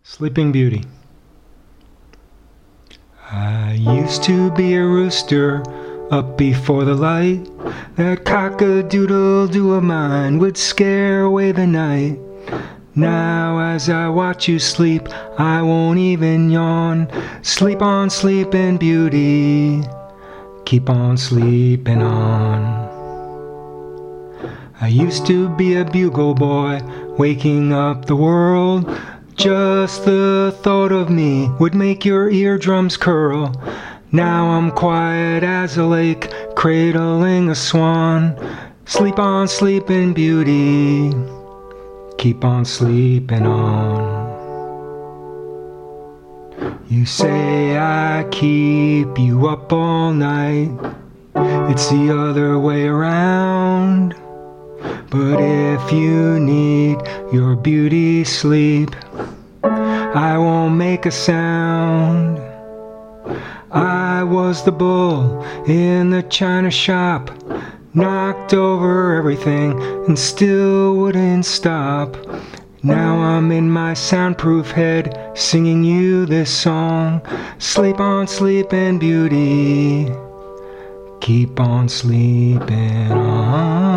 Sleeping Beauty. I used to be a rooster up before the light. That cock-a-doodle-doo of mine would scare away the night. Now as I watch you sleep, I won't even yawn. Sleep on, sleeping beauty, keep on sleeping on. I used to be a bugle boy, waking up the world. Just the thought of me would make your eardrums curl. Now I'm quiet as a lake, cradling a swan. Sleep on, sleeping beauty, keep on sleeping on. You say I keep you up all night, it's the other way around. But if you need your beauty sleep, I won't make a sound. I was the bull in the china shop, knocked over everything and still wouldn't stop. Now I'm in my soundproof head, singing you this song. Sleep on, sleeping beauty, keep on sleeping on.